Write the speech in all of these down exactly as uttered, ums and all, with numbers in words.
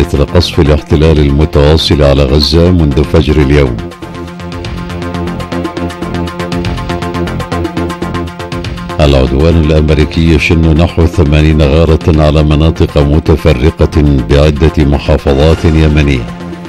إثر قصف الاحتلال المتواصل على غزة منذ فجر اليوم. العدوان الأمريكي يشن نحو ثمانين غارة على مناطق متفرقة بعدة محافظات يمنية.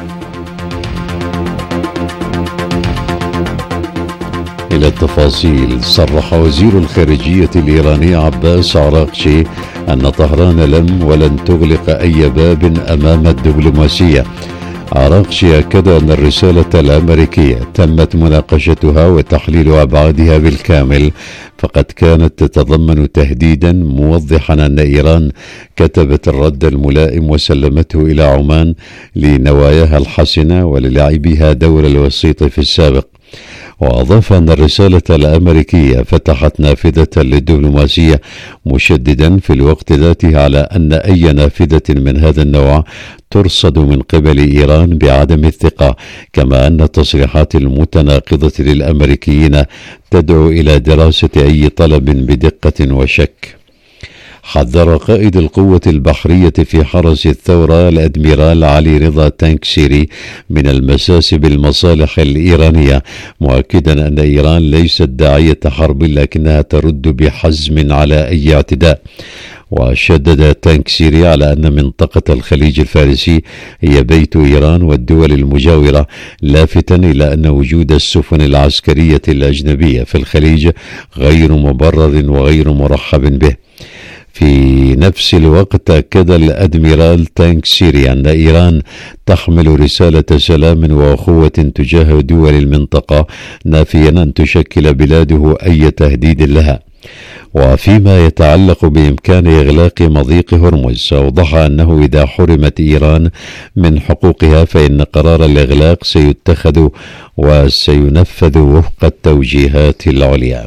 إلى التفاصيل. صرح وزير الخارجية الإيراني عباس عراقشي أن طهران لم ولن تغلق أي باب أمام الدبلوماسية. عراقشي أكد أن الرسالة الأمريكية تمت مناقشتها وتحليل أبعادها بالكامل، فقد كانت تتضمن تهديدا موضحا أن إيران كتبت الرد الملائم وسلمته إلى عمان لنواياها الحسنة وللعبها دور الوسيط في السابق. وأضاف أن الرسالة الأمريكية فتحت نافذة للدبلوماسية، مشددا في الوقت ذاته على أن أي نافذة من هذا النوع ترصد من قبل إيران بعدم الثقة، كما أن التصريحات المتناقضة للأمريكيين تدعو إلى دراسة أي طلب بدقة وشك. حذر قائد القوة البحرية في حرس الثورة الأدميرال علي رضا تانكسيري من المساس بالمصالح الإيرانية، مؤكدا أن إيران ليست داعية حرب لكنها ترد بحزم على أي اعتداء. وشدد تانكسيري على أن منطقة الخليج الفارسي هي بيت إيران والدول المجاورة، لافتا إلى أن وجود السفن العسكرية الأجنبية في الخليج غير مبرر وغير مرحب به. في نفس الوقت أكد الأدميرال تانكسيري أن إيران تحمل رسالة سلام وأخوة تجاه دول المنطقة، نافيا أن تشكل بلاده أي تهديد لها. وفيما يتعلق بإمكان إغلاق مضيق هرمز، أوضح أنه إذا حرمت إيران من حقوقها فإن قرار الإغلاق سيتخذ وسينفذ وفق التوجيهات العليا.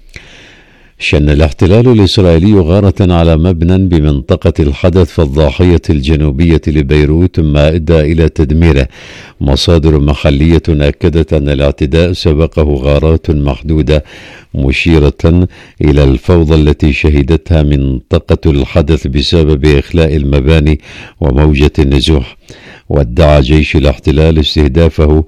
شن الاحتلال الإسرائيلي غارة على مبنى بمنطقة الحدث في الضاحية الجنوبية لبيروت، ما أدى إلى تدميره. مصادر محلية أكدت أن الاعتداء سبقه غارات محدودة، مشيرة إلى الفوضى التي شهدتها منطقة الحدث بسبب إخلاء المباني وموجة النزوح. وادعى جيش الاحتلال استهدافه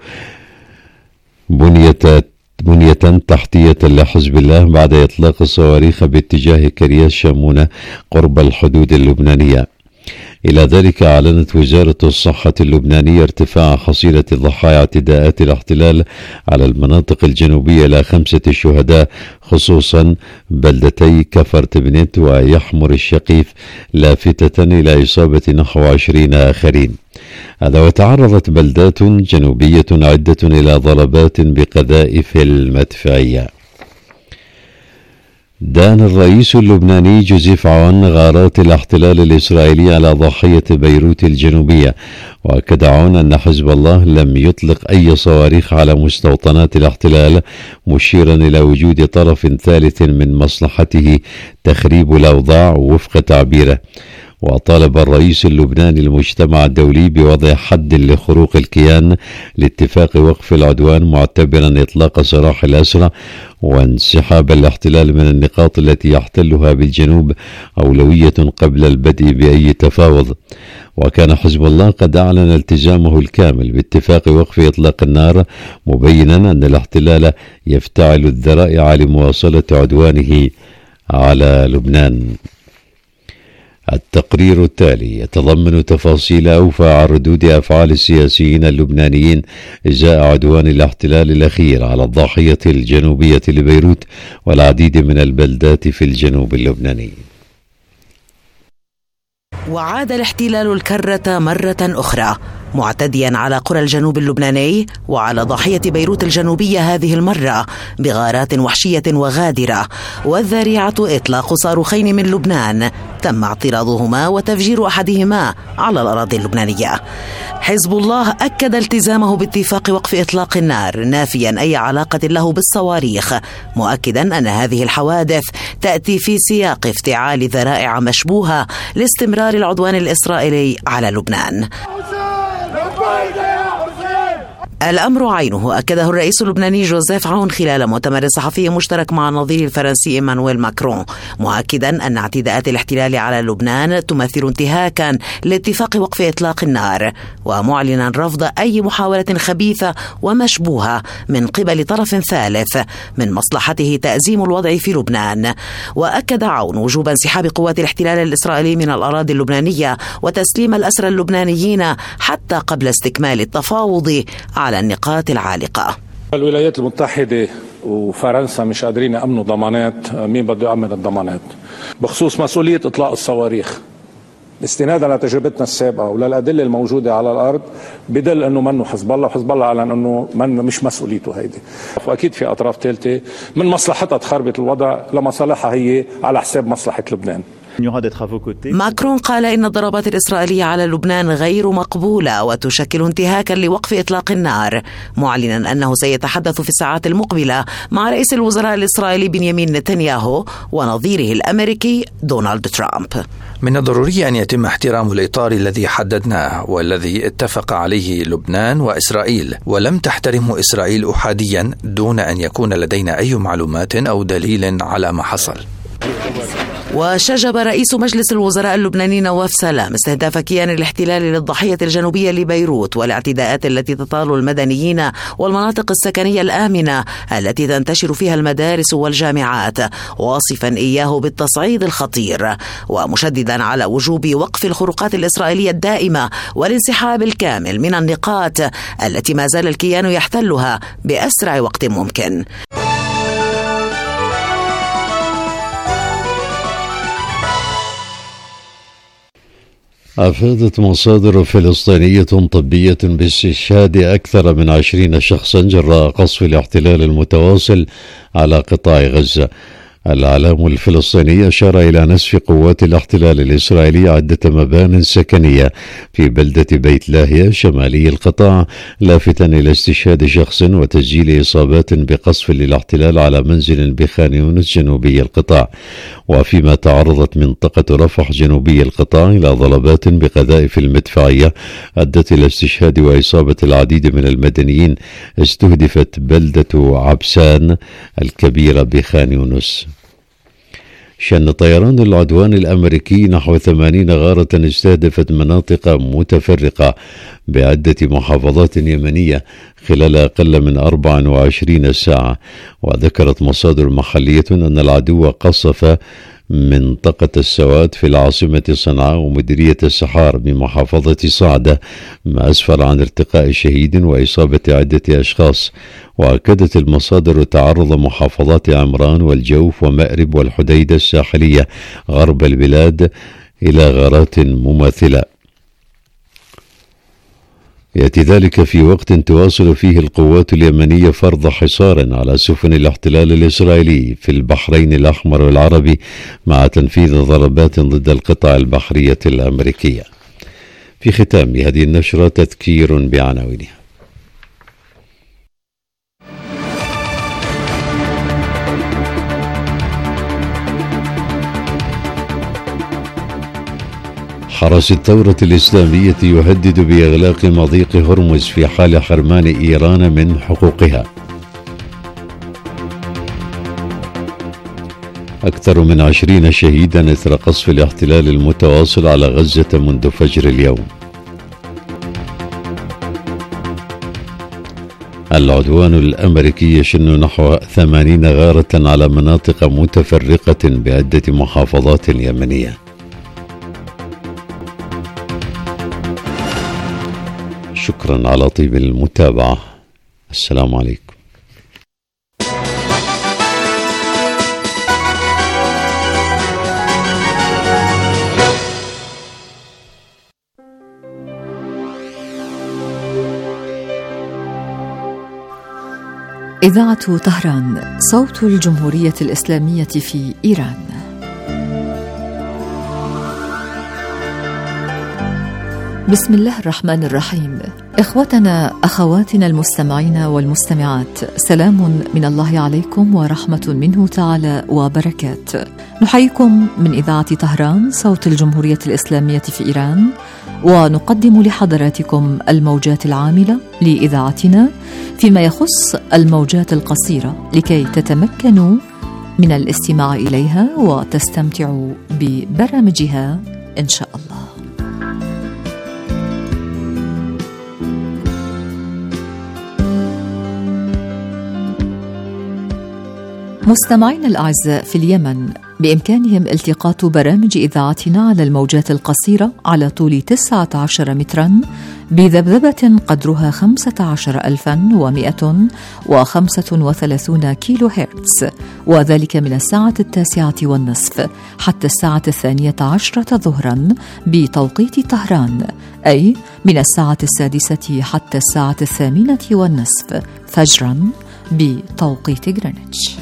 بنية بنية تحتية لحزب الله بعد إطلاق الصواريخ باتجاه كرياس شامونة قرب الحدود اللبنانية. إلى ذلك أعلنت وزارة الصحة اللبنانية ارتفاع حصيلة ضحايا اعتداءات الاحتلال على المناطق الجنوبية إلى خمسة شهداء، خصوصا بلدتي كفر تبنيت ويحمر الشقيف، لافتة إلى إصابة نحو عشرين آخرين. هذا وتعرضت بلدات جنوبية عدة إلى ضربات بقذائف المدفعية. دان الرئيس اللبناني جوزيف عون غارات الاحتلال الإسرائيلي على ضاحية بيروت الجنوبية، وأكد عون أن حزب الله لم يطلق أي صواريخ على مستوطنات الاحتلال، مشيرا إلى وجود طرف ثالث من مصلحته تخريب الأوضاع وفق تعبيره. وطالب الرئيس اللبناني المجتمع الدولي بوضع حد لخروق الكيان لاتفاق وقف العدوان، معتبرا إطلاق سراح الأسرى وانسحاب الاحتلال من النقاط التي يحتلها بالجنوب أولوية قبل البدء بأي تفاوض. وكان حزب الله قد أعلن التزامه الكامل باتفاق وقف إطلاق النار، مبينا أن الاحتلال يفتعل الذرائع لمواصلة عدوانه على لبنان. التقرير التالي يتضمن تفاصيل أوفى عن ردود أفعال السياسيين اللبنانيين إزاء عدوان الاحتلال الأخير على الضاحية الجنوبية لبيروت والعديد من البلدات في الجنوب اللبناني. وعاد الاحتلال الكرة مرة أخرى، معتديا على قرى الجنوب اللبناني وعلى ضاحية بيروت الجنوبية، هذه المرة بغارات وحشية وغادرة، والذريعة إطلاق صاروخين من لبنان تم اعتراضهما وتفجير أحدهما على الأراضي اللبنانية. حزب الله أكد التزامه باتفاق وقف إطلاق النار، نافيا أي علاقة له بالصواريخ، مؤكدا أن هذه الحوادث تأتي في سياق افتعال ذرائع مشبوهة لاستمرار العدوان الإسرائيلي على لبنان. الأمر عينه أكده الرئيس اللبناني جوزيف عون خلال مؤتمر صحفي مشترك مع النظير الفرنسي إيمانويل ماكرون، مؤكدا أن اعتداءات الاحتلال على لبنان تمثل انتهاكا لاتفاق وقف إطلاق النار، ومعلنا رفض أي محاولة خبيثة ومشبوهة من قبل طرف ثالث من مصلحته تأزيم الوضع في لبنان. وأكد عون وجوب انسحاب قوات الاحتلال الإسرائيلي من الأراضي اللبنانية وتسليم الأسرى اللبنانيين حتى قبل استكمال التفاوض على النقاط العالقة. الولايات المتحدة وفرنسا مش قادرين يأمنوا ضمانات، مين بده يأمن الضمانات بخصوص مسؤولية إطلاق الصواريخ؟ استنادا لتجربتنا السابقة وللأدلة الموجودة على الأرض بدل أنه منه حزب الله، وحزب الله أعلن أنه من مش مسؤوليته هيدي، وأكيد في أطراف ثالثة من مصلحتها تخربط الوضع لمصالحها هي على حساب مصلحة لبنان. ماكرون قال إن الضربات الإسرائيلية على لبنان غير مقبولة وتشكل انتهاكا لوقف إطلاق النار، معلنا أنه سيتحدث في الساعات المقبلة مع رئيس الوزراء الإسرائيلي بنيامين نتنياهو ونظيره الأمريكي دونالد ترامب. من الضروري أن يتم احترام الإطار الذي حددناه والذي اتفق عليه لبنان وإسرائيل، ولم تحترمه إسرائيل أحاديا دون أن يكون لدينا أي معلومات أو دليل على ما حصل. وشجب رئيس مجلس الوزراء اللبناني نواف سلام استهداف كيان الاحتلال للضاحية الجنوبية لبيروت والاعتداءات التي تطال المدنيين والمناطق السكنية الآمنة التي تنتشر فيها المدارس والجامعات، واصفا إياه بالتصعيد الخطير، ومشددا على وجوب وقف الخروقات الإسرائيلية الدائمة والانسحاب الكامل من النقاط التي ما زال الكيان يحتلها بأسرع وقت ممكن. أفادت مصادر فلسطينية طبية باستشهاد أكثر من عشرين شخصا جراء قصف الاحتلال المتواصل على قطاع غزة. الإعلام الفلسطيني أشار إلى نسف قوات الاحتلال الإسرائيلي عدة مبان سكنية في بلدة بيت لاهيا شمالي القطاع، لافتا إلى استشهاد شخص وتسجيل إصابات بقصف للاحتلال على منزل بخان يونس جنوبي القطاع. وفيما تعرضت منطقة رفح جنوبي القطاع إلى ضربات بقذائف المدفعية أدت إلى استشهاد وإصابة العديد من المدنيين، استهدفت بلدة عبسان الكبيرة بخان يونس. شن طيران العدوان الأمريكي نحو ثمانين غارة استهدفت مناطق متفرقة بعدة محافظات يمنية خلال أقل من أربع وعشرين ساعة. وذكرت مصادر محلية أن العدو قصف منطقة السواد في العاصمة صنعاء ومديرية السحار بمحافظة صعدة، ما أسفر عن ارتقاء شهيد وإصابة عدة أشخاص. وأكدت المصادر تعرض محافظات عمران والجوف ومأرب والحديدة الساحلية غرب البلاد إلى غارات مماثلة. يأتي ذلك في وقت تواصل فيه القوات اليمنية فرض حصار على سفن الاحتلال الإسرائيلي في البحرين الأحمر والعربي مع تنفيذ ضربات ضد القطع البحرية الأمريكية. في ختام هذه النشرة تذكير بعناوينها. حرس الثورة الإسلامية يهدد بإغلاق مضيق هرمز في حال حرمان إيران من حقوقها. أكثر من عشرين شهيدا إثر قصف الاحتلال المتواصل على غزة منذ فجر اليوم. العدوان الأمريكي يشن نحو ثمانين غارة على مناطق متفرقة بعدة محافظات يمنية. شكرا على طيب المتابعة. السلام عليكم. إذاعة طهران، صوت الجمهورية الإسلامية في إيران. بسم الله الرحمن الرحيم. إخوتنا أخواتنا المستمعين والمستمعات، سلام من الله عليكم ورحمة منه تعالى وبركات. نحييكم من إذاعة طهران صوت الجمهورية الإسلامية في إيران، ونقدم لحضراتكم الموجات العاملة لإذاعتنا فيما يخص الموجات القصيرة، لكي تتمكنوا من الاستماع إليها وتستمتعوا ببرامجها إن شاء الله. مستمعين الأعزاء، في اليمن بإمكانهم التقاط برامج إذاعتنا على الموجات القصيرة على طول تسعة عشر متراً بذبذبة قدرها خمسة عشر ألفاً ومئة وخمسة وثلاثين كيلو هرتز، وذلك من الساعة التاسعة والنصف حتى الساعة الثانية عشرة ظهراً بتوقيت طهران، أي من الساعة السادسة حتى الساعة الثامنة والنصف فجراً بتوقيت غرينتش.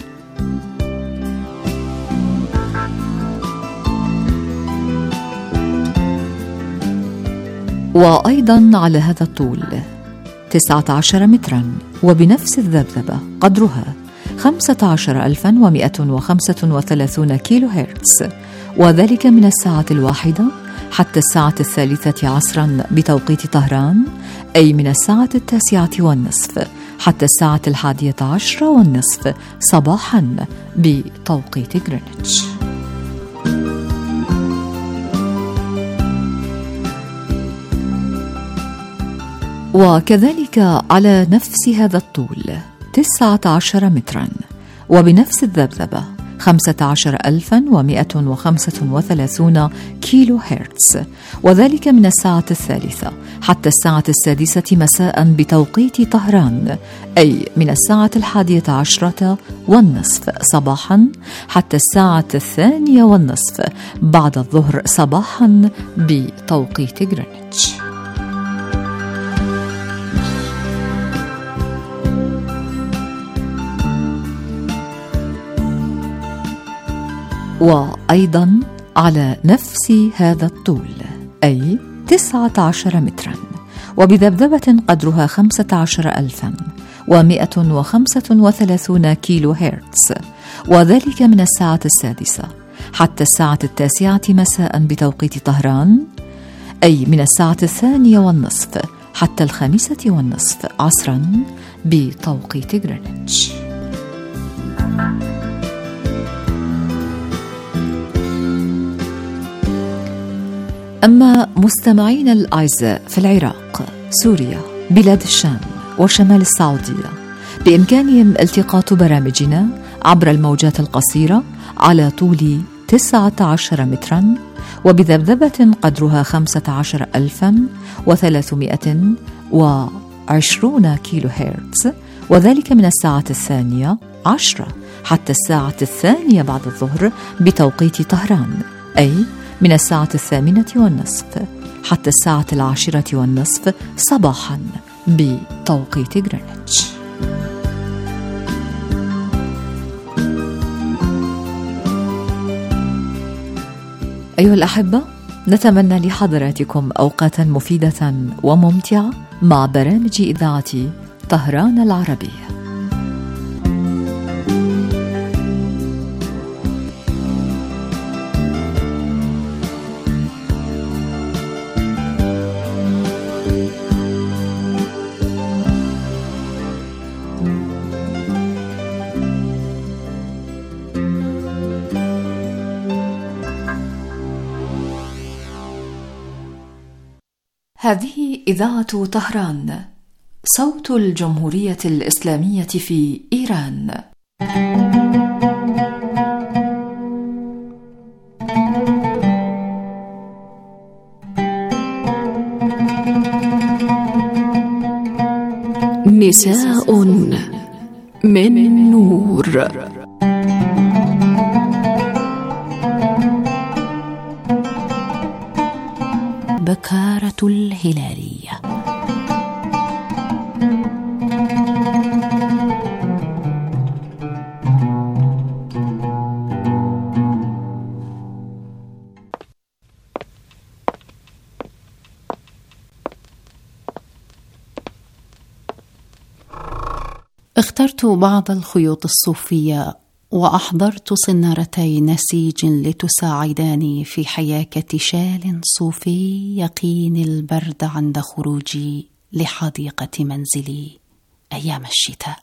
وأيضا على هذا الطول تسعة عشر مترا وبنفس الذبذبة قدرها خمسة عشر ألفاً ومئة وخمسة وثلاثين كيلو هرتز، وذلك من الساعة الواحدة حتى الساعة الثالثة عصرا بتوقيت طهران، أي من الساعة التاسعة والنصف حتى الساعة الحادية عشرة والنصف صباحا بتوقيت غرينتش. وكذلك على نفس هذا الطول تسعة عشر مترا وبنفس الذبذبة خمسة عشر ألفاً ومئة وخمسة وثلاثين كيلو هرتز، وذلك من الساعة الثالثة حتى الساعة السادسة مساء بتوقيت طهران، أي من الساعة الحادية عشرة والنصف صباحا حتى الساعة الثانية والنصف بعد الظهر صباحا بتوقيت غرينتش. وأيضا على نفس هذا الطول أي تسعة عشر مترا وبذبذبة قدرها خمسة عشر ألفاً ومئة وخمسة وثلاثين كيلو هرتز، وذلك من الساعة السادسة حتى الساعة التاسعة مساء بتوقيت طهران، أي من الساعة الثانية والنصف حتى الخامسة والنصف عصرا بتوقيت غرينتش. أما مستمعين الأعزاء في العراق، سوريا، بلاد الشام وشمال السعودية، بإمكانهم التقاط برامجنا عبر الموجات القصيرة على طول تسعة عشر متراً وبذبذبة قدرها خمسة عشر ألفاً وثلاثمائة وعشرين كيلو هرتز، وذلك من الساعة الثانية عشرة حتى الساعة الثانية بعد الظهر بتوقيت طهران، أي من الساعة الثامنة والنصف حتى الساعة العاشرة والنصف صباحا بتوقيت غرينتش. أيها الأحبة، نتمنى لحضراتكم أوقاتا مفيدة وممتعة مع برامج إذاعة طهران العربية. هذه إذاعة طهران صوت الجمهورية الإسلامية في إيران. نساء من نور. بكارة الهلالية. اخترت بعض الخيوط الصوفية وأحضرت صنارتي نسيج لتساعداني في حياكة شال صوفي يقيني البرد عند خروجي لحديقة منزلي أيام الشتاء.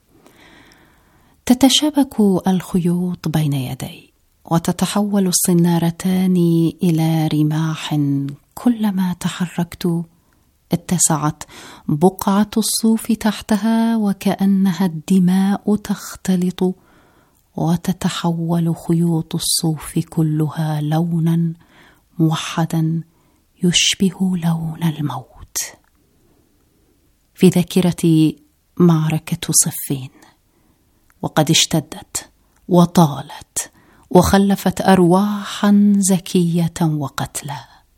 تتشابك الخيوط بين يدي وتتحول الصنارتان إلى رماح، كلما تحركت اتسعت بقعة الصوف تحتها وكأنها الدماء تختلط وتتحول خيوط الصوف كلها لونا موحدا يشبه لون الموت. في ذاكرتي معركة صفين، وقد اشتدت وطالت وخلفت أرواحا زكية وقتلى.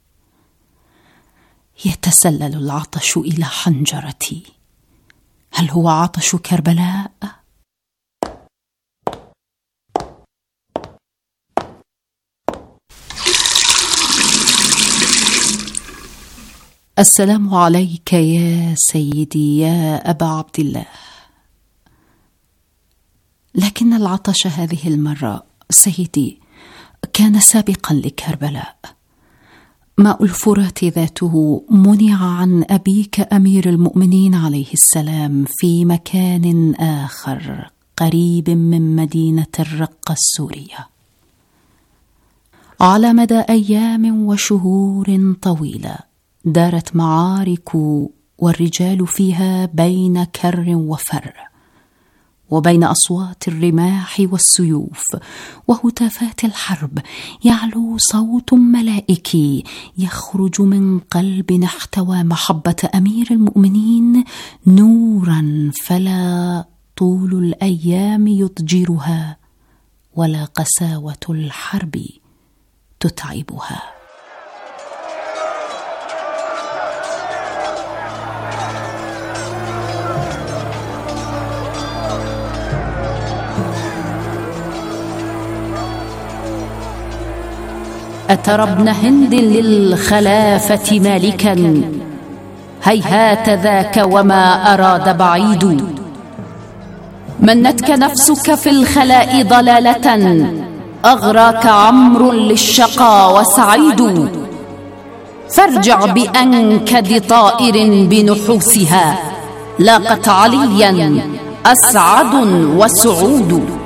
يتسلل العطش إلى حنجرتي. هل هو عطش كربلاء؟ السلام عليك يا سيدي يا أبا عبد الله. لكن العطش هذه المرة سيدي كان سابقا لكربلاء. ماء الفرات ذاته منع عن أبيك أمير المؤمنين عليه السلام في مكان آخر قريب من مدينة الرقة السورية. على مدى أيام وشهور طويلة دارت معارك والرجال فيها بين كر وفر، وبين أصوات الرماح والسيوف وهتافات الحرب يعلو صوت ملائكي يخرج من قلب احتوى محبة أمير المؤمنين نورا فلا طول الأيام يضجرها ولا قساوة الحرب تتعبها. أترى ابن هند للخلافة مالكا، هيهات ذاك وما أراد بعيد. منتك نفسك في الخلاء ضلالة، أغراك عمرو للشقى وسعيد. فارجع بأنكد طائر بنحوسها، لاقت عليا أسعد وسعود.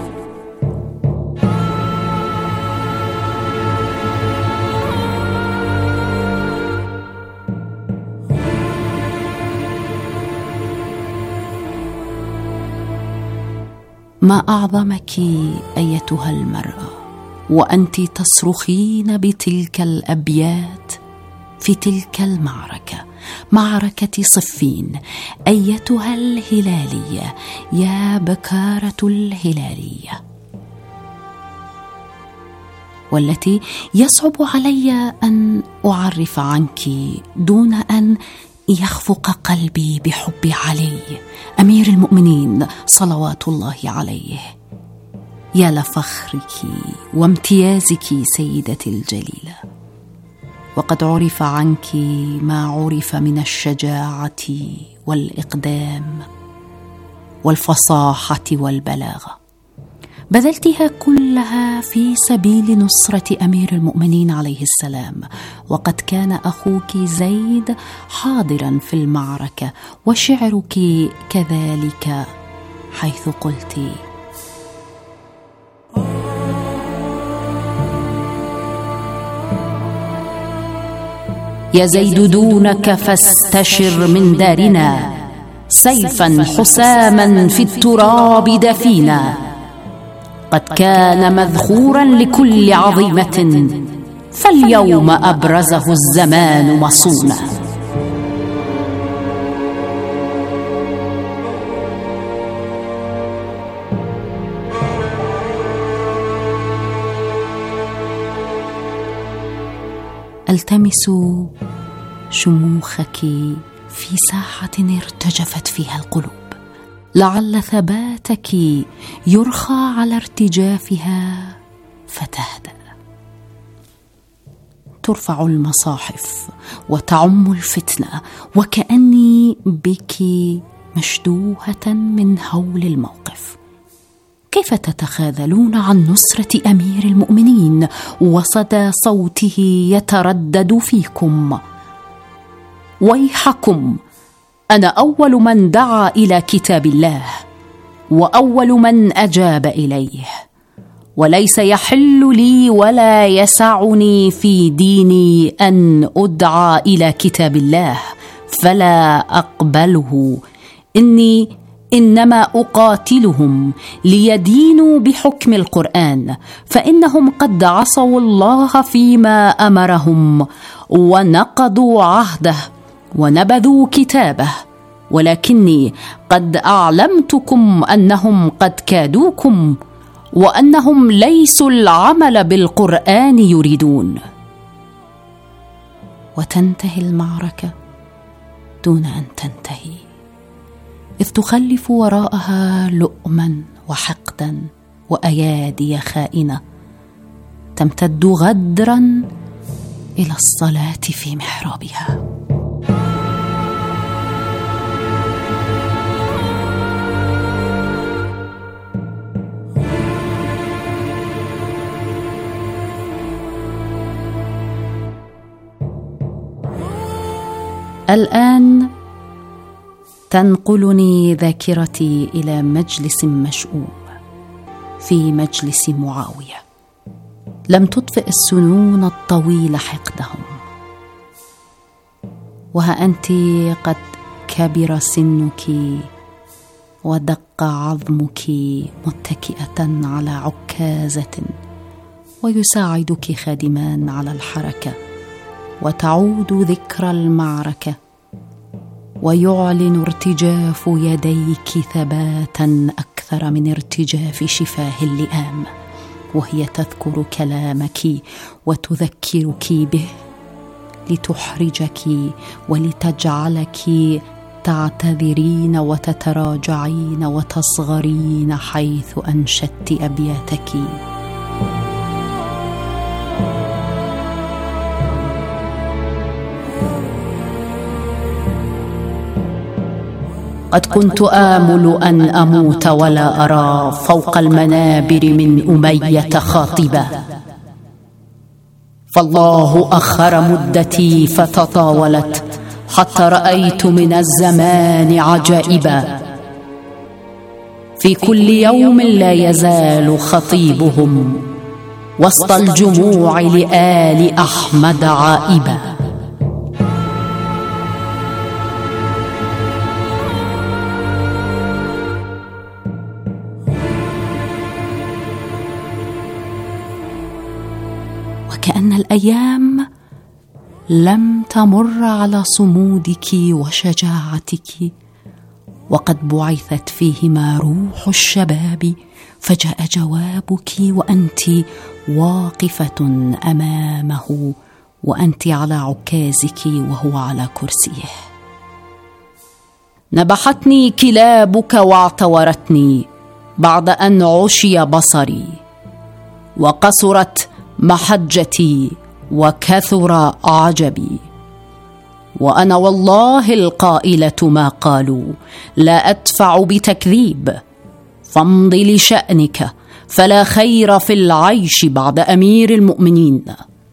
ما أعظمك أيتها المرأة وأنت تصرخين بتلك الأبيات في تلك المعركة، معركة صفين. أيتها الهلالية يا بكارة الهلالية، والتي يصعب علي أن أعرف عنك دون أن يخفق قلبي بحب علي أمير المؤمنين صلوات الله عليه. يا لفخرك وامتيازك سيدتي الجليلة، وقد عرف عنك ما عرف من الشجاعة والإقدام والفصاحة والبلاغة، بذلتها كلها في سبيل نصرة أمير المؤمنين عليه السلام. وقد كان أخوك زيد حاضرا في المعركة، وشعرك كذلك حيث قلت: يا زيد دونك فاستشر من دارنا، سيفا حساما في التراب دفينا. قد كان مذخورا لكل عظيمة، فاليوم أبرزه الزمان مصونا. ألتمس شموخك في ساحة ارتجفت فيها القلوب، لعل ثباتك يرخى على ارتجافها فتهدأ. ترفع المصاحف وتعم الفتنة، وكأني بك مشدوهة من هول الموقف. كيف تتخاذلون عن نصرة أمير المؤمنين وصدى صوته يتردد فيكم؟ ويحكم، أنا أول من دعا إلى كتاب الله وأول من أجاب إليه، وليس يحل لي ولا يسعني في ديني أن أدعى إلى كتاب الله فلا أقبله. إني إنما أقاتلهم ليدينوا بحكم القرآن، فإنهم قد عصوا الله فيما أمرهم ونقضوا عهده ونبذوا كتابه، ولكني قد أعلمتكم أنهم قد كادوكم وأنهم ليسوا العمل بالقرآن يريدون. وتنتهي المعركة دون أن تنتهي، إذ تخلف وراءها لؤما وحقدا وأيادي خائنة تمتد غدرا إلى الصلاة في محرابها. الآن تنقلني ذاكرتي إلى مجلس مشؤوم في مجلس معاوية. لم تطفئ السنون الطويلة حقدهم، وها أنت قد كبر سنك ودق عظمك متكئة على عكازة، ويساعدك خادمان على الحركة، وتعود ذكرى المعركة، ويعلن ارتجاف يديك ثباتا أكثر من ارتجاف شفاه اللئام، وهي تذكر كلامك وتذكرك به لتحرجك ولتجعلك تعتذرين وتتراجعين وتصغرين حيث أنشدت أبياتك. قد كنت آمل أن أموت ولا أرى فوق المنابر من أمية خاطبة، فالله أخر مدتي فتطاولت حتى رأيت من الزمان عجائبا. في كل يوم لا يزال خطيبهم وسط الجموع لآل أحمد عائبا. وكأن الأيام لم تمر على صمودك وشجاعتك، وقد بعثت فيهما روح الشباب، فجاء جوابك وأنت واقفة أمامه، وأنت على عكازك وهو على كرسيه. نبحتني كلابك واعتورتني بعد أن عشي بصري، وقصرت محجتي وكثر عجبي، وأنا والله القائلة ما قالوا لا أدفع بتكذيب، فامض لشأنك فلا خير في العيش بعد أمير المؤمنين.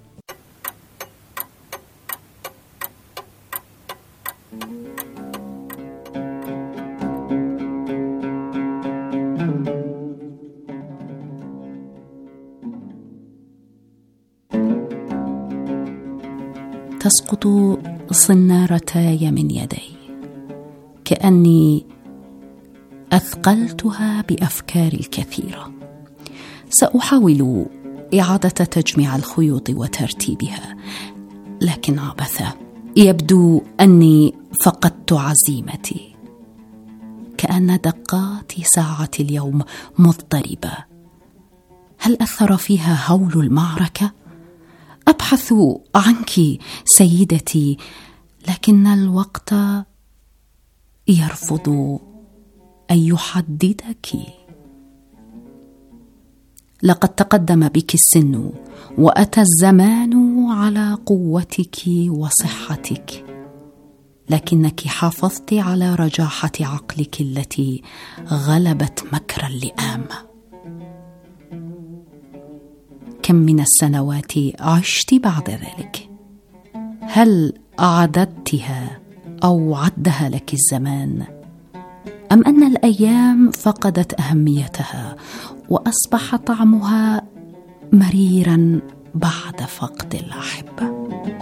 تسقط صنارتاي من يدي كأني أثقلتها بأفكار الكثيرة. سأحاول إعادة تجميع الخيوط وترتيبها، لكن عبثا، يبدو أني فقدت عزيمتي، كأن دقات ساعة اليوم مضطربة. هل أثر فيها هول المعركة؟ أبحث عنك سيدتي، لكن الوقت يرفض أن يحددك. لقد تقدم بك السن وأتى الزمان على قوتك وصحتك، لكنك حافظت على رجاحة عقلك التي غلبت مكر اللئام. كم من السنوات عشت بعد ذلك؟ هل أعددتها أو عدها لك الزمان، أم أن الأيام فقدت أهميتها وأصبح طعمها مريرا بعد فقد الأحبة؟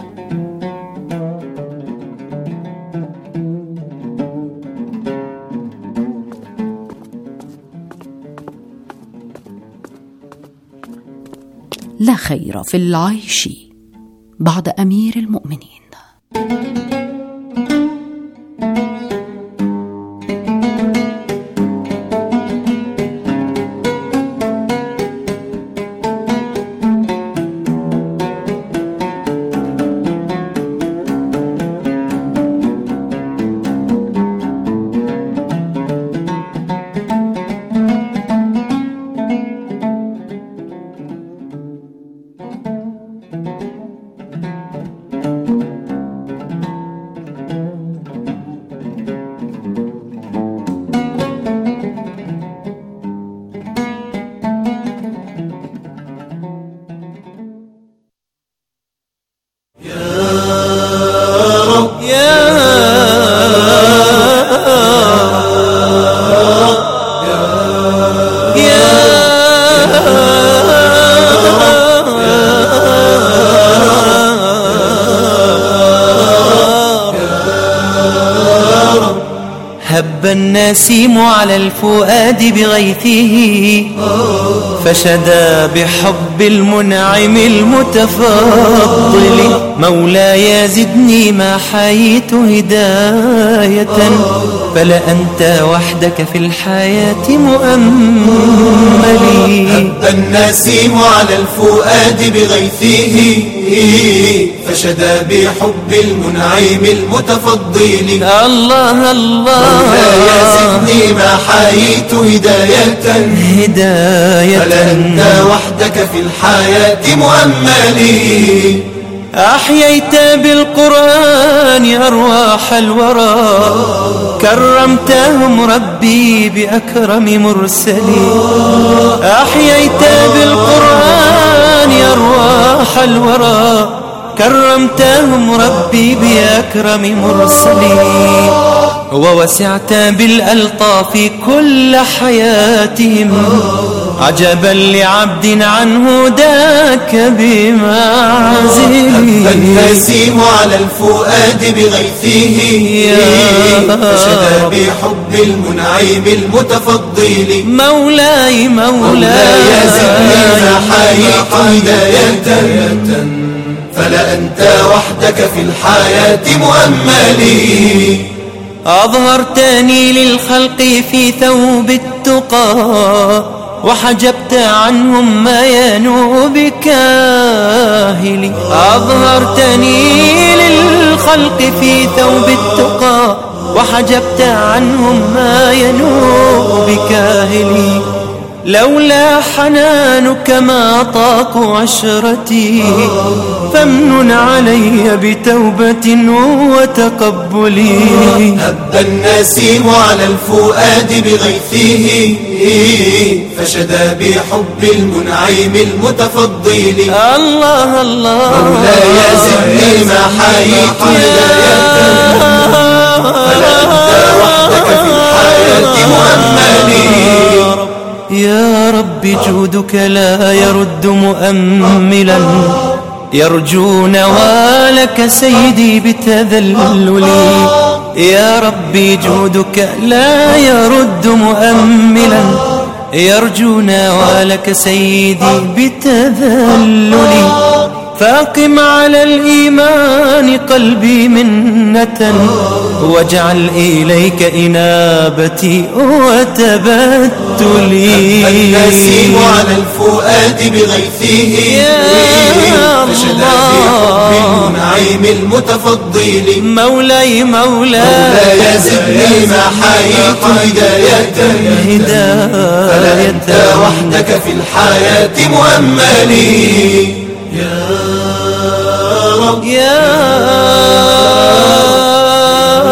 لا خير في العيش بعد أمير المؤمنين. هب النسيم على الفؤاد بغيثه فشدا بحب المنعم المتفضل. مولاي زدني ما حييت هداية فلأنت وحدك في الحياة مؤملي. هب النسيم على الفؤاد بغيثه فشدا بحب المنعم المتفضل. الله الله مولاي زدني ما حييت هداية هداية فلأنت وحدك في الحياة مؤملي. أحييت بالقرآن أرواح الورى كرمتهم ربي بأكرم مرسلي. أحييت بالقرآن أرواح الورى كرمتهم ربي بأكرم مرسلي. ووسعت بالألطاف كل حياتهم عجبا لعبد عنه ذاك بمعزلي. هب النسيم على الفؤاد بغيثه فشدا بحب المنعم المتفضل. مولاي مولاي زدني ما حييت هداية فلأنت وحدك في الحياة مؤملي. أظهرتني للخلق في ثوب التقى وحجبت عنهم ما ينوء بكاهلي. أظهرتني للخلق في ثوب التقى وحجبت عنهم ما ينوء بكاهلي. لولا حنانك ما طاق عشرتي فامنن علي بتوبة وتقبلي. هب النسيم على الفؤاد بغيثه فشدا بحب المنعم المتفضل. الله الله مولاي زدني ما حييت هداية فلأنت وحدك في الحياة مؤملي. يا رب جودك لا يرد مؤملا يرجو نوالك سيدي بتذللي. يا رب جودك لا يرد مؤملا يرجو نوالك سيدي بتذللي. فاقم على الإيمان قلبي منة واجعل إليك إنابتي وتبتلي. النسيم على الفؤاد بغيثه فشدا بحب المنعم المتفضل. مولاي مولاي زدني ما حييت هداية فلأنت وحدك في الحياة مؤملي. يا رب يا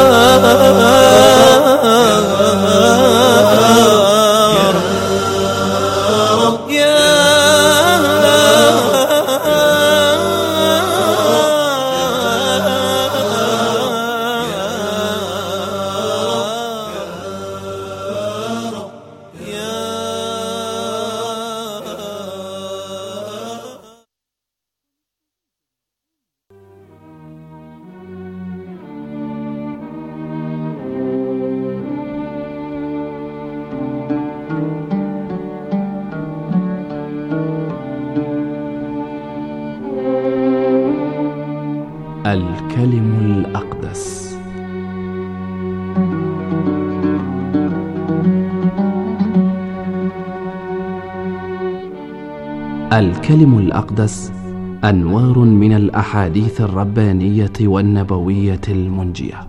الكلم الأقدس أنوار من الأحاديث الربانية والنبوية المنجية.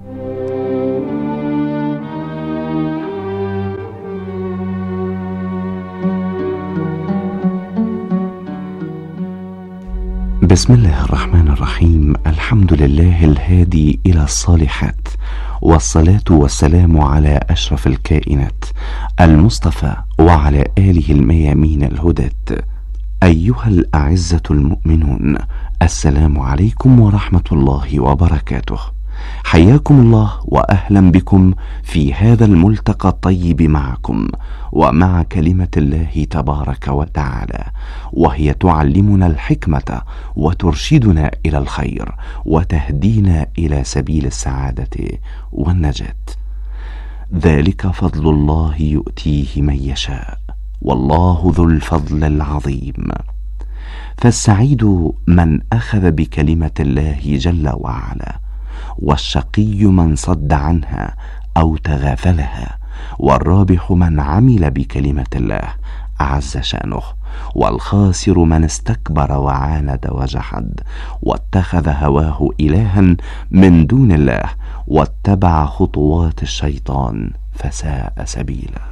بسم الله الرحمن الرحيم. الحمد لله الهادي إلى الصالحات، والصلاة والسلام على أشرف الكائنات المصطفى وعلى آله الميامين الهداة. أيها الأعزة المؤمنون، السلام عليكم ورحمة الله وبركاته. حياكم الله وأهلا بكم في هذا الملتقى الطيب معكم ومع كلمة الله تبارك وتعالى، وهي تعلمنا الحكمة وترشدنا إلى الخير وتهدينا إلى سبيل السعادة والنجاة. ذلك فضل الله يؤتيه من يشاء، والله ذو الفضل العظيم. فالسعيد من أخذ بكلمة الله جل وعلا، والشقي من صد عنها أو تغافلها، والرابح من عمل بكلمة الله عز شأنه، والخاسر من استكبر وعاند وجحد واتخذ هواه إلها من دون الله واتبع خطوات الشيطان فساء سبيلا.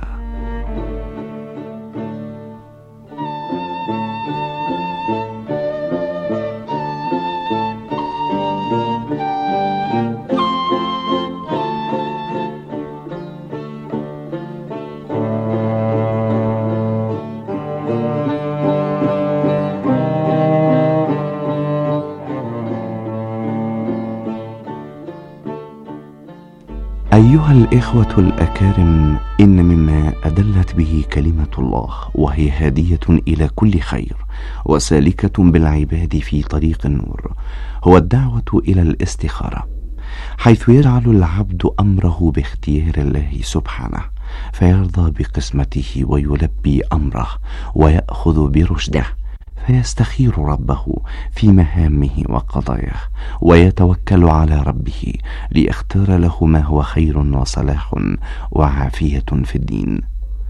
أيها الإخوة الأكارم، إن مما أدلت به كلمة الله وهي هادية إلى كل خير وسالكة بالعباد في طريق النور هو الدعوة إلى الاستخارة، حيث يجعل العبد أمره باختيار الله سبحانه، فيرضى بقسمته ويلبي أمره ويأخذ برشده، فيستخير ربه في مهامه وقضاياه، ويتوكل على ربه ليختار له ما هو خير وصلاح وعافية في الدين.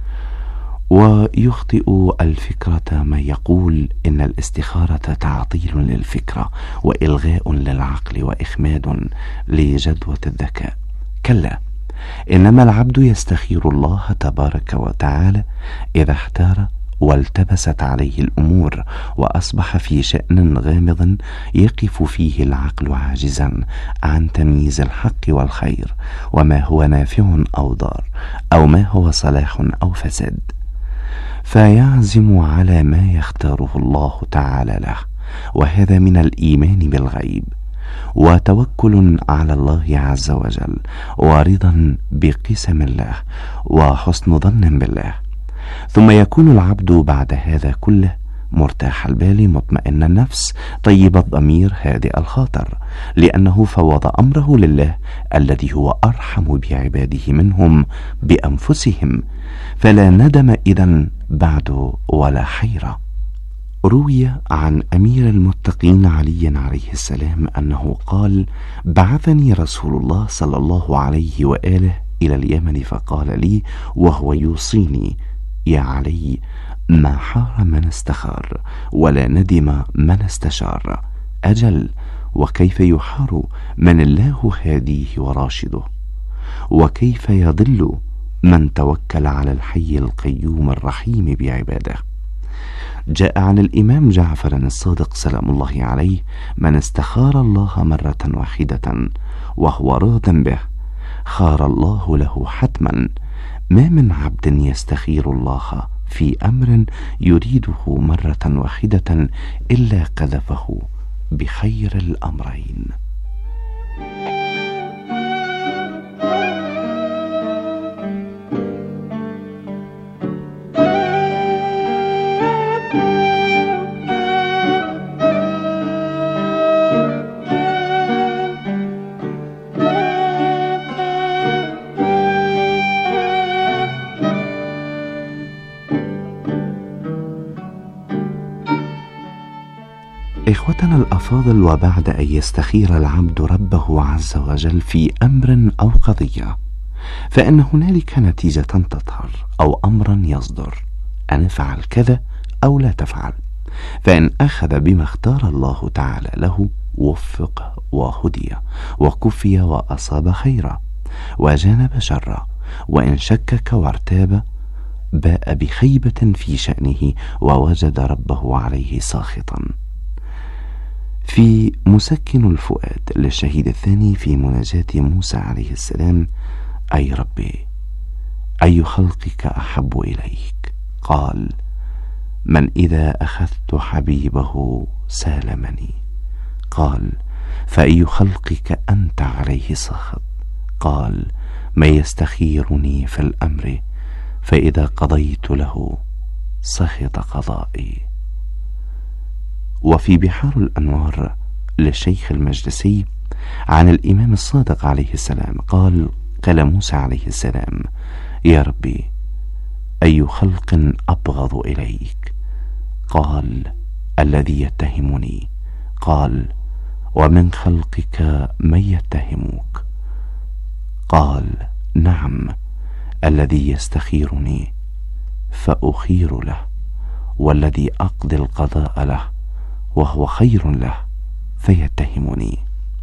ويخطئ الفكرة من يقول إن الاستخارة تعطيل للفكرة وإلغاء للعقل وإخماد لجدوى الذكاء. كلا، إنما العبد يستخير الله تبارك وتعالى إذا احتار والتبست عليه الأمور وأصبح في شأن غامض يقف فيه العقل عاجزا عن تمييز الحق والخير، وما هو نافع أو ضار، أو ما هو صلاح أو فساد، فيعزم على ما يختاره الله تعالى له، وهذا من الإيمان بالغيب وتوكل على الله عز وجل ورضا بقسم الله وحسن ظن بالله. ثم يكون العبد بعد هذا كله مرتاح البال مطمئن النفس طيب الضمير هادئ الخاطر، لأنه فوض أمره لله الذي هو أرحم بعباده منهم بأنفسهم، فلا ندم إذن بعد ولا حيرة. روي عن أمير المتقين علي عليه السلام أنه قال: بعثني رسول الله صلى الله عليه وآله إلى اليمن فقال لي وهو يوصيني: يا علي، ما حار من استخار ولا ندم من استشار. أجل، وكيف يحار من الله هاديه وراشده، وكيف يضل من توكل على الحي القيوم الرحيم بعباده. جاء عن الإمام جعفر الصادق سلام الله عليه: من استخار الله مرة واحدة وهو راض به خار الله له حتما. ما من عبد يستخير الله في أمر يريده مرة واحدة إلا قذفه بخير الأمرين. إخوتنا الأفاضل، وبعد أن يستخير العبد ربه عز وجل في أمر أو قضية، فإن هنالك نتيجة تظهر أو أمرا يصدر، أن افعل كذا أو لا تفعل. فإن أخذ بما اختار الله تعالى له وفق وهدي وكفي وأصاب خيرا وجانب شرا، وإن شكك وارتاب باء بخيبة في شأنه ووجد ربه عليه ساخطا. في مسكن الفؤاد للشهيد الثاني في مناجاة موسى عليه السلام: أي ربي، أي خلقك أحب إليك؟ قال: من إذا أخذت حبيبه سالمني. قال: فأي خلقك أنت عليه ساخط؟ قال: من يستخيرني في الأمر فإذا قضيت له سخط قضائي. وفي بحار الأنوار للشيخ المجلسي عن الإمام الصادق عليه السلام قال: قال موسى عليه السلام: يا ربي، أي خلق أبغض إليك؟ قال: الذي يتهمني. قال: ومن خلقك من يتهموك؟ قال: نعم، الذي يستخيرني فأخير له، والذي أقضي القضاء له وهو خير له فيتهمني.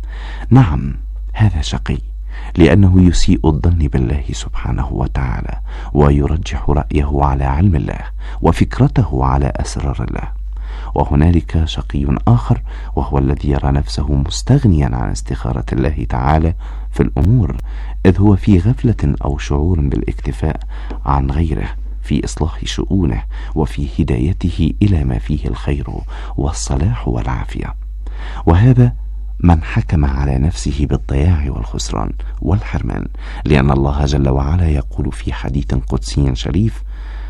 نعم، هذا شقي، لأنه يسيء الظن بالله سبحانه وتعالى ويرجح رأيه على علم الله وفكرته على أسرار الله. وهنالك شقي آخر، وهو الذي يرى نفسه مستغنيا عن استخارة الله تعالى في الأمور، إذ هو في غفلة أو شعور بالاكتفاء عن غيره في إصلاح شؤونه وفي هدايته إلى ما فيه الخير والصلاح والعافية. وهذا من حكم على نفسه بالضياع والخسران والحرمان، لأن الله جل وعلا يقول في حديث قدسي شريف: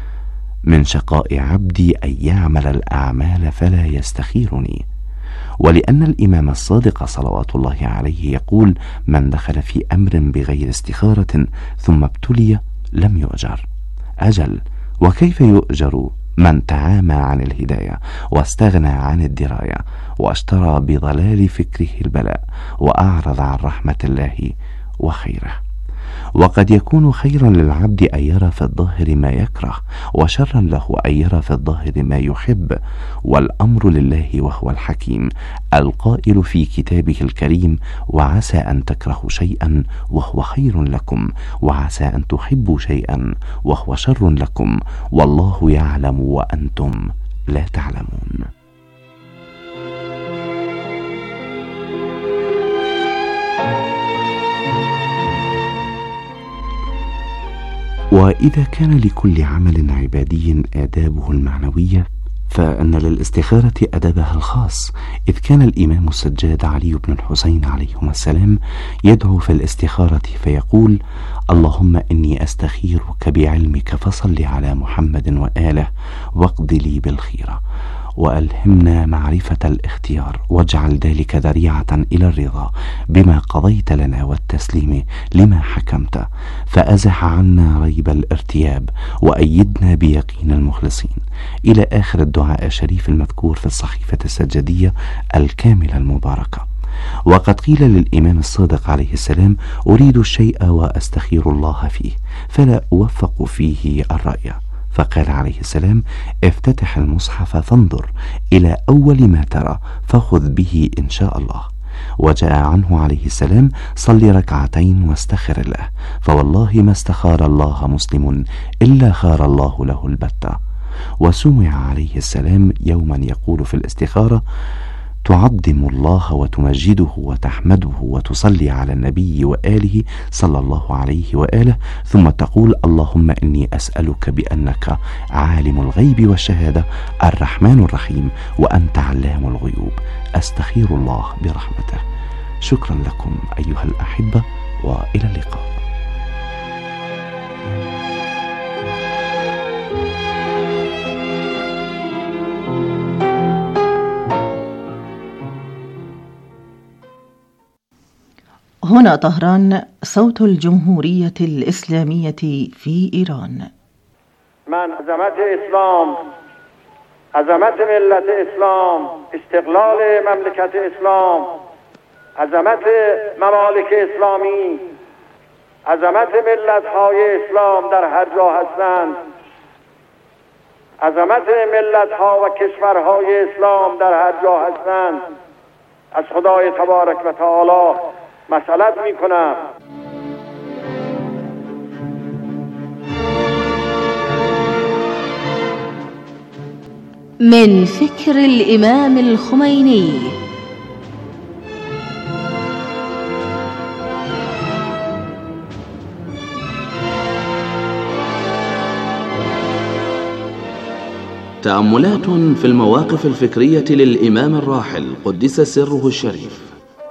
من شقاء عبدي أن يعمل الأعمال فلا يستخيرني. ولأن الإمام الصادق صلوات الله عليه يقول: من دخل في أمر بغير استخارة ثم ابتلي لم يؤجر. أجل، وكيف يؤجر من تعامى عن الهداية واستغنى عن الدراية واشترى بضلال فكره البلاء وأعرض عن رحمة الله وخيره؟ وقد يكون خيرا للعبد أن يرى في الظاهر ما يكره، وشرا له أن يرى في الظاهر ما يحب، والأمر لله وهو الحكيم القائل في كتابه الكريم: وعسى أن تكرهوا شيئا وهو خير لكم، وعسى أن تحبوا شيئا وهو شر لكم، والله يعلم وأنتم لا تعلمون. وإذا كان لكل عمل عبادي آدابه المعنوية، فإن للاستخارة أدابها الخاص، إذ كان الإمام السجاد علي بن الحسين عليهما السلام يدعو في الاستخارة فيقول: اللهم إني أستخيرك بعلمك فصل على محمد وآله واقض لي بالخيرة، وألهمنا معرفة الاختيار، واجعل ذلك ذريعة إلى الرضا بما قضيت لنا والتسليم لما حكمت، فأزح عنا ريب الارتياب وأيدنا بيقين المخلصين، إلى آخر الدعاء الشريف المذكور في الصحيفة السجدية الكاملة المباركة. وقد قيل للإمام الصادق عليه السلام: أريد الشيء وأستخير الله فيه فلا أوفق فيه الرأي، فقال عليه السلام: افتتح المصحف فانظر إلى أول ما ترى فخذ به إن شاء الله. وجاء عنه عليه السلام: صل ركعتين واستخر الله، فوالله ما استخار الله مسلم إلا خار الله له البتة. وسمع عليه السلام يوما يقول في الاستخارة: تعظم الله وتمجده وتحمده وتصلي على النبي وآله صلى الله عليه وآله، ثم تقول: اللهم إني أسألك بأنك عالم الغيب والشهادة الرحمن الرحيم وأنت علام الغيوب، أستخير الله برحمته. شكرا لكم أيها الأحبة، وإلى اللقاء. هنا طهران، صوت الجمهورية الإسلامية في إيران. من عظمت اسلام، عظمت ملت اسلام، استقلال مملکت اسلام، عظمت ممالک اسلامی، عظمت ملت های اسلام در هر جا هستند عظمت ملت‌ها و کشورهای اسلام در هر جا هستند از خدای تبارک و تعالی مسئلت میکنم. من فكر الإمام الخميني. تأملات في المواقف الفكرية للإمام الراحل قدس سره الشريف.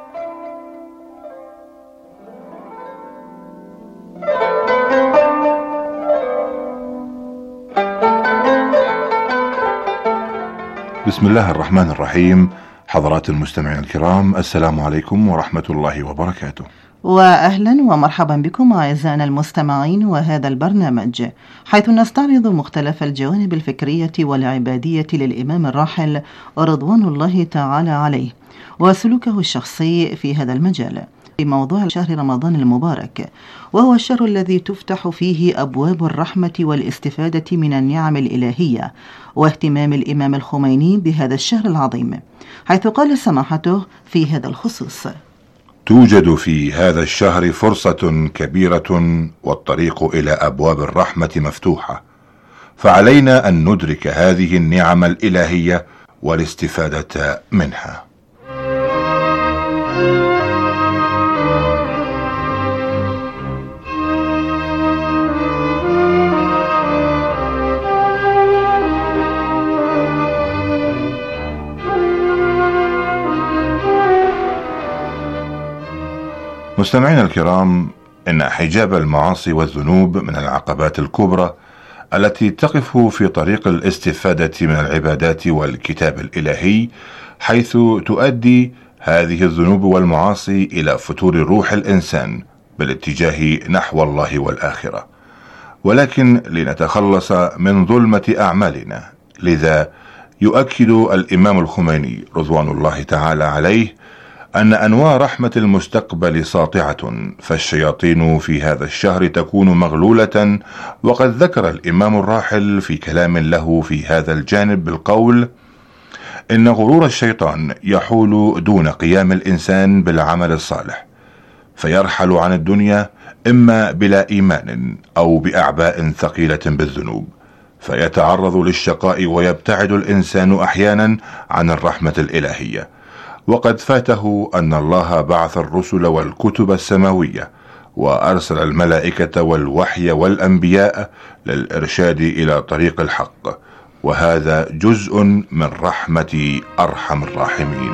بسم الله الرحمن الرحيم. حضرات المستمعين الكرام، السلام عليكم ورحمة الله وبركاته، وأهلا ومرحبا بكم أعزائنا المستمعين، وهذا البرنامج حيث نستعرض مختلف الجوانب الفكرية والعبادية للإمام الراحل رضوان الله تعالى عليه وسلوكه الشخصي في هذا المجال في موضوع شهر رمضان المبارك، وهو الشهر الذي تفتح فيه أبواب الرحمة والاستفادة من النعم الإلهية، واهتمام الإمام الخميني بهذا الشهر العظيم، حيث قال سماحته في هذا الخصوص: توجد في هذا الشهر فرصة كبيرة والطريق إلى أبواب الرحمة مفتوحة، فعلينا أن ندرك هذه النعم الإلهية والاستفادة منها. مستمعينا الكرام، إن حجاب المعاصي والذنوب من العقبات الكبرى التي تقف في طريق الاستفادة من العبادات والكتاب الإلهي، حيث تؤدي هذه الذنوب والمعاصي إلى فتور روح الإنسان بالاتجاه نحو الله والآخرة. ولكن لنتخلص من ظلمة أعمالنا، لذا يؤكد الإمام الخميني رضوان الله تعالى عليه أن أنواع رحمة المستقبل ساطعة، فالشياطين في هذا الشهر تكون مغلولة. وقد ذكر الإمام الراحل في كلام له في هذا الجانب بالقول: إن غرور الشيطان يحول دون قيام الإنسان بالعمل الصالح، فيرحل عن الدنيا إما بلا إيمان أو بأعباء ثقيلة بالذنوب، فيتعرض للشقاء ويبتعد الإنسان أحيانا عن الرحمة الإلهية. وقد فاته أن الله بعث الرسل والكتب السماوية، وأرسل الملائكة والوحي والأنبياء للإرشاد إلى طريق الحق، وهذا جزء من رحمة أرحم الراحمين.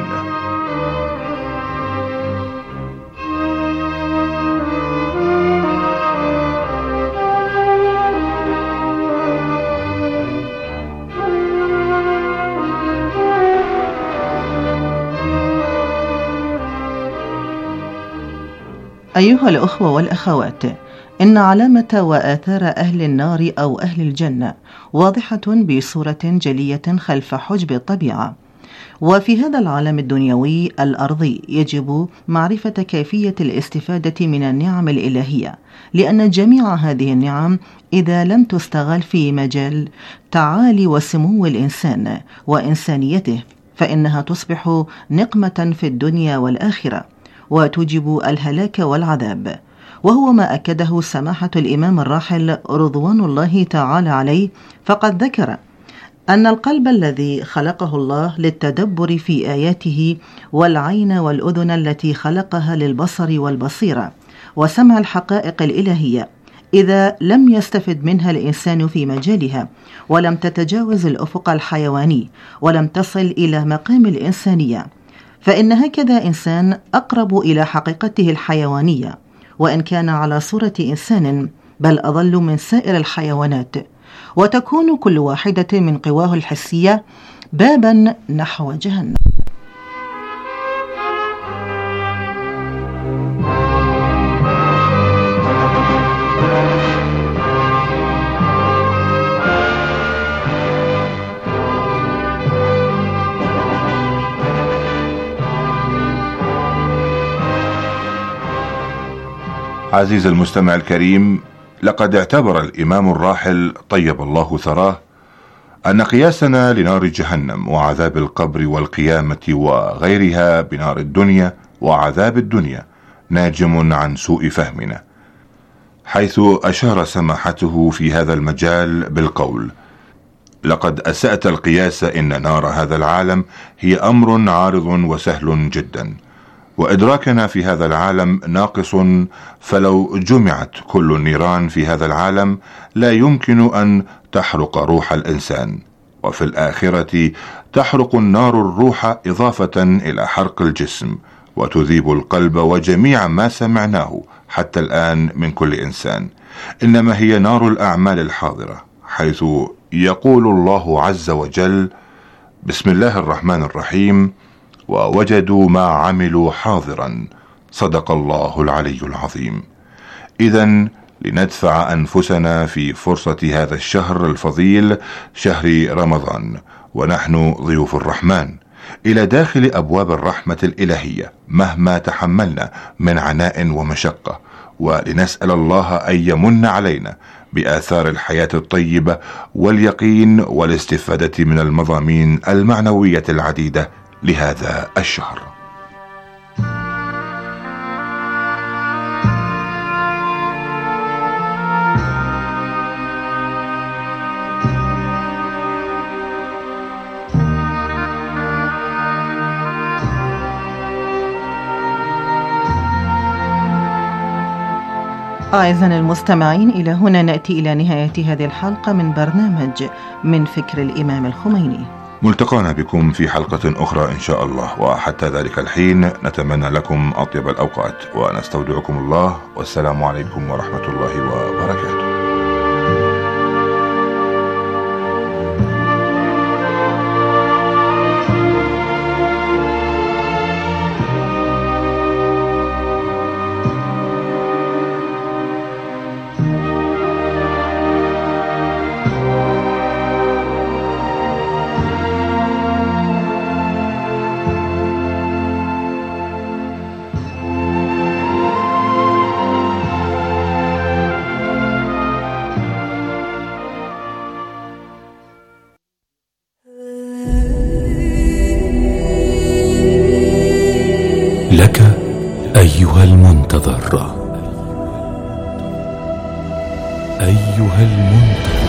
أيها الأخوة والأخوات، إن علامة وآثار أهل النار أو أهل الجنة واضحة بصورة جلية خلف حجب الطبيعة. وفي هذا العالم الدنيوي الأرضي يجب معرفة كيفية الاستفادة من النعم الإلهية، لأن جميع هذه النعم إذا لم تستغل في مجال تعالي وسمو الإنسان وإنسانيته فإنها تصبح نقمة في الدنيا والآخرة، وتوجب الهلاك والعذاب. وهو ما أكده سماحة الإمام الراحل رضوان الله تعالى عليه، فقد ذكر أن القلب الذي خلقه الله للتدبر في آياته، والعين والأذن التي خلقها للبصر والبصيرة وسمع الحقائق الإلهية، إذا لم يستفد منها الإنسان في مجالها، ولم تتجاوز الأفق الحيواني، ولم تصل إلى مقام الإنسانية، فإن هكذا إنسان أقرب إلى حقيقته الحيوانية، وإن كان على صورة إنسان، بل أضل من سائر الحيوانات، وتكون كل واحدة من قواه الحسية بابا نحو جهنم. عزيز المستمع الكريم، لقد اعتبر الإمام الراحل طيب الله ثراه أن قياسنا لنار جهنم وعذاب القبر والقيامة وغيرها بنار الدنيا وعذاب الدنيا ناجم عن سوء فهمنا، حيث أشار سماحته في هذا المجال بالقول: لقد أسأت القياس، إن نار هذا العالم هي أمر عارض وسهل جدا، وإدراكنا في هذا العالم ناقص، فلو جمعت كل النيران في هذا العالم لا يمكن أن تحرق روح الإنسان، وفي الآخرة تحرق النار الروح إضافة إلى حرق الجسم، وتذيب القلب وجميع ما سمعناه حتى الآن من كل إنسان. إنما هي نار الأعمال الحاضرة، حيث يقول الله عز وجل: بسم الله الرحمن الرحيم: ووجدوا ما عملوا حاضرا، صدق الله العلي العظيم. إذن لندفع أنفسنا في فرصة هذا الشهر الفضيل، شهر رمضان، ونحن ضيوف الرحمن، إلى داخل أبواب الرحمة الإلهية مهما تحملنا من عناء ومشقة، ولنسأل الله أن يمن علينا بآثار الحياة الطيبة واليقين والاستفادة من المضامين المعنوية العديدة لهذا الشهر. أعزائنا المستمعين، إلى هنا نأتي إلى نهاية هذه الحلقة من برنامج من فكر الإمام الخميني. ملتقانا بكم في حلقة أخرى إن شاء الله، وحتى ذلك الحين نتمنى لكم أطيب الأوقات، ونستودعكم الله، والسلام عليكم ورحمة الله وبركاته. لك أيها المنتظر، أيها المنتظر،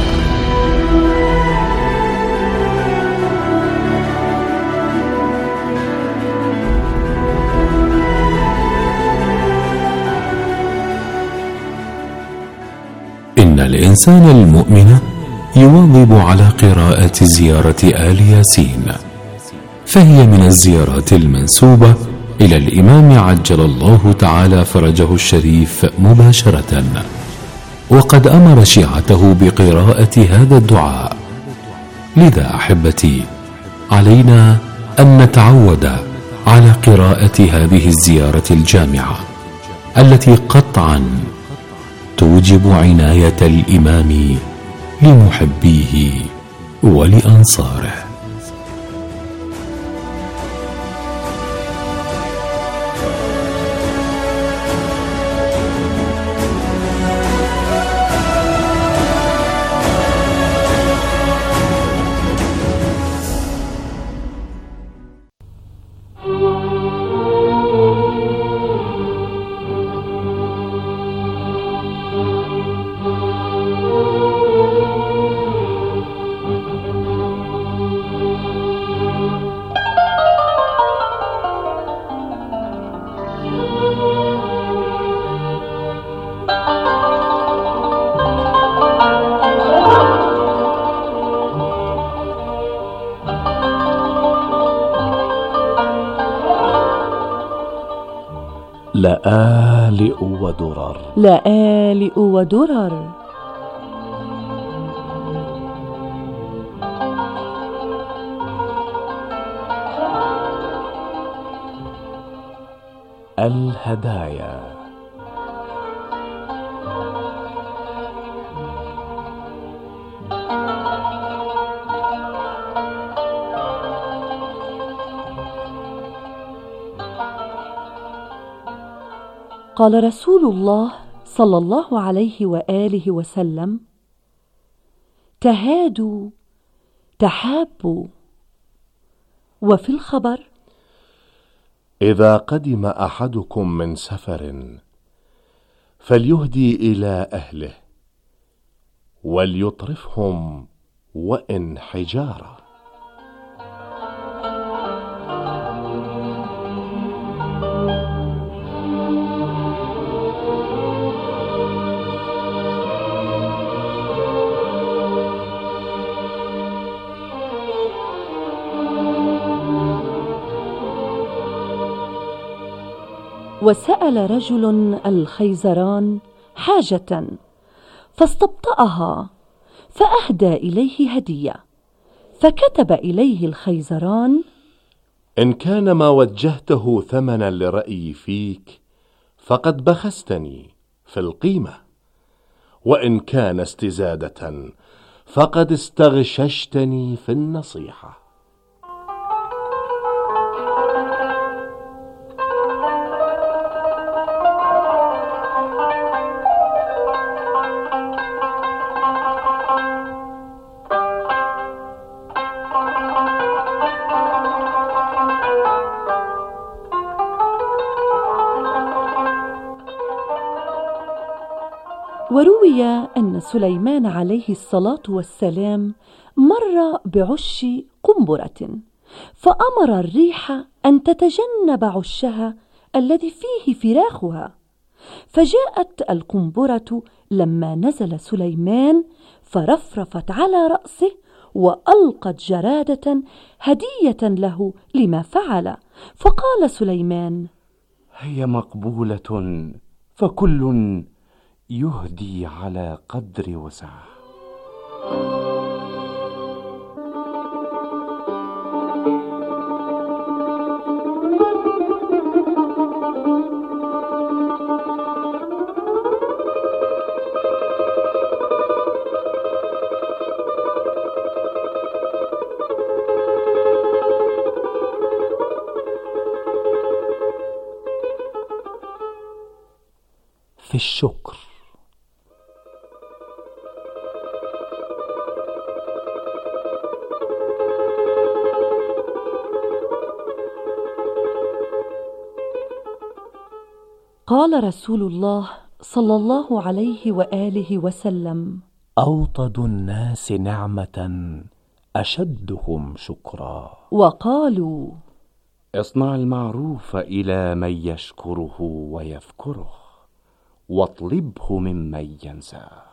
إن الإنسان المؤمن يواظب على قراءة زيارة آل ياسين، فهي من الزيارات المنسوبة إلى الإمام عجل الله تعالى فرجه الشريف مباشرة، وقد أمر شيعته بقراءة هذا الدعاء. لذا أحبتي، علينا أن نتعود على قراءة هذه الزيارة الجامعة التي قطعا توجب عناية الإمام لمحبيه ولأنصاره. لآلئ ودرر، لآلئ ودرر، الهدايا. قال رسول الله صلى الله عليه وآله وسلم: تهادوا تحابوا. وفي الخبر: إذا قدم أحدكم من سفر فليهدي إلى أهله وليطرفهم وإن حجارة. وسأل رجل الخيزران حاجة فاستبطأها فأهدى إليه هدية، فكتب إليه الخيزران: إن كان ما وجهته ثمنا لرأيي فيك فقد بخستني في القيمة، وإن كان استزادة فقد استغششتني في النصيحة. وروي أن سليمان عليه الصلاة والسلام مر بعش قنبرة، فأمر الريح أن تتجنب عشها الذي فيه فراخها، فجاءت القنبرة لما نزل سليمان فرفرفت على رأسه وألقت جرادة هدية له لما فعل، فقال سليمان: هي مقبولة، فكل يهدي على قدر وسعه. في الشكر. قال رسول الله صلى الله عليه وآله وسلم: أوطد الناس نعمة أشدهم شكرا. وقالوا: اصنع المعروف إلى من يشكره ويذكره، واطلبه ممن ينساه.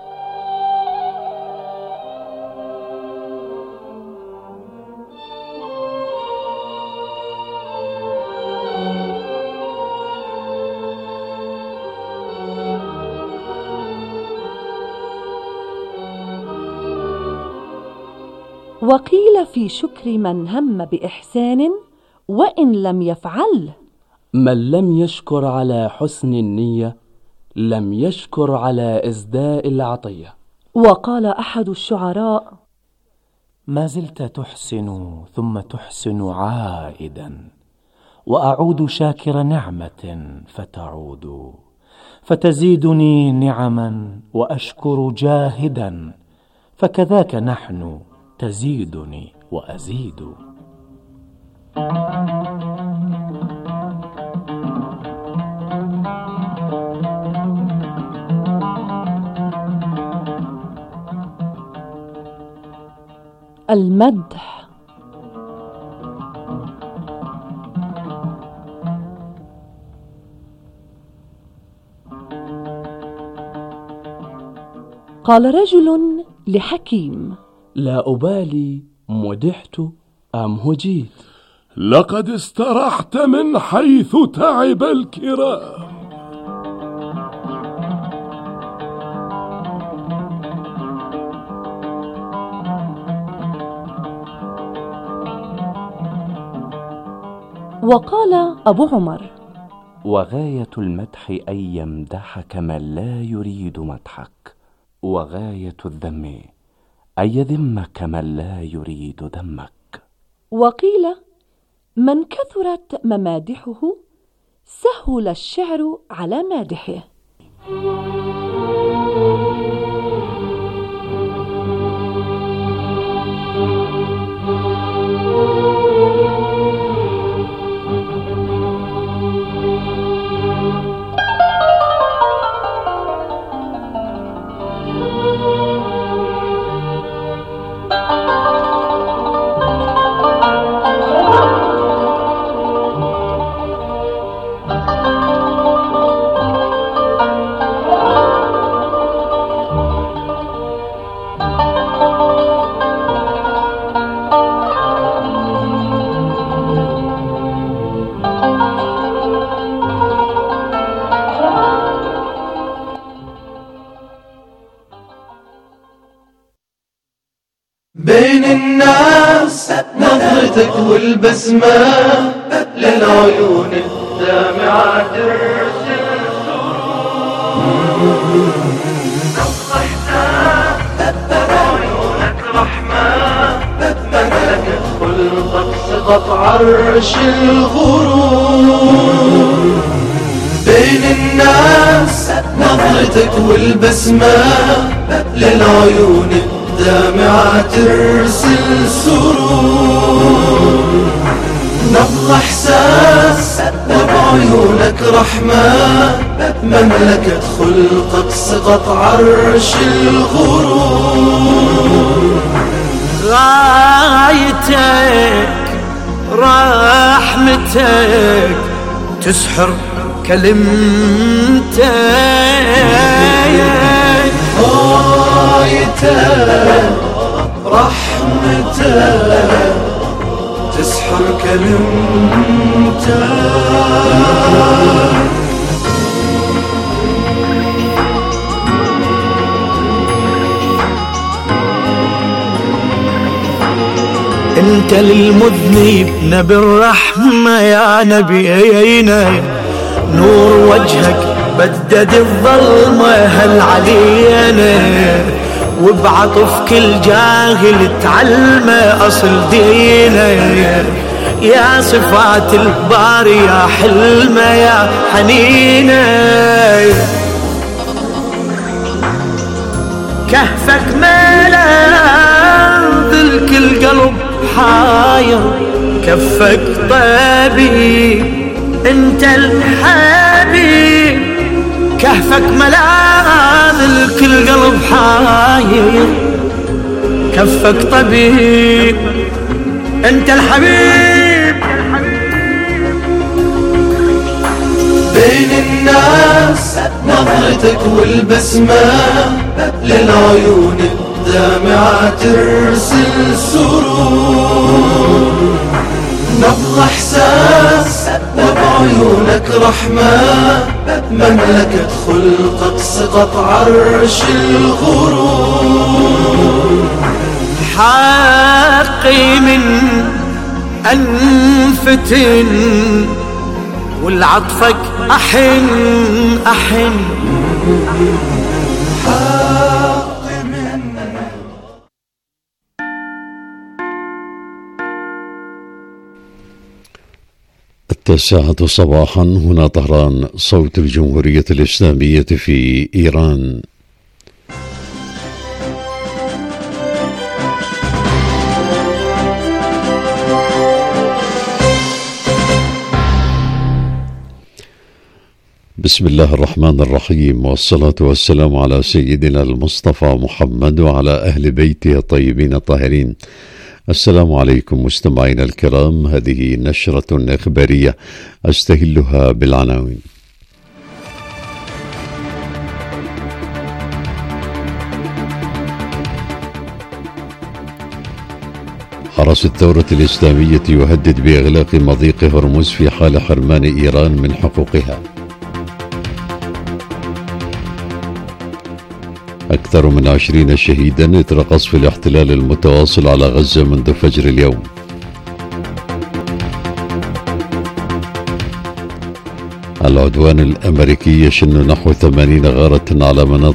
وقيل في شكر من هم بإحسان وإن لم يفعله: من لم يشكر على حسن النية لم يشكر على إزداء العطية. وقال أحد الشعراء: ما زلت تحسن ثم تحسن عائدا، وأعود شاكر نعمة فتعود، فتزيدني نعما وأشكر جاهدا، فكذاك نحن تزيدني وأزيد. المدح. قال رجل لحكيم: لا أبالي مدحت أم هجيت، لقد استرحت من حيث تعب الكرام. وقال أبو عمر: وغاية المدح أن يمدحك من لا يريد مدحك، وغاية الذم أن يذمك من لا يريد ذمك. وقيل: من كثرت ممادحه سهل الشعر على مادحه. بين الناس نظرتك والبسمة للعيون الدامعة ترسل عيونك رحمة مملكة خلقك سقط عرش الغرور. بين الناس نظرتك والبسمة للعيون الدامعة ترسل سرور. نبض إحساس وبعيونك رحمة مملكة خلقك سقط عرش الغرور. غايتك رحمتك تسحر كلمتك. غايتك رحمتك تسحر كلمتك. انت للمذنب نبي الرحمة يا نبينا، نور وجهك بدد الظلمة هل علينا، وبعطف كل جاهل تعلمه أصل دينا. يا صفات الباري يا حلمه يا حنينه، كهفك ملاذ الكل قلب حاير، كفك طبيب انت الحبيب، كهفك ملاذ الكل قلب حاير، كفك طبيب انت الحبيب. بين الناس نظرتك والبسمة للعيون الدامعة ترسل سرور. نبض إحساس وبعيونك رحمة مملكة خلقك سقط عرش الغرور. حقي من أنفتن والعطفك أحن أحن. التاسعة صباحا هنا طهران، صوت الجمهورية الإسلامية في إيران. بسم الله الرحمن الرحيم، والصلاة والسلام على سيدنا المصطفى محمد وعلى أهل بيته الطيبين الطاهرين. السلام عليكم مستمعينا الكرام، هذه نشرة إخبارية أستهلها بالعناوين. حرس الثورة الإسلامية يهدد بإغلاق مضيق هرمز في حال حرمان إيران من حقوقها. أكثر من عشرين شهيدا إثر قصف الاحتلال المتواصل على غزة منذ فجر اليوم. العدوان الأمريكي يشن نحو ثمانين غارة على مناطق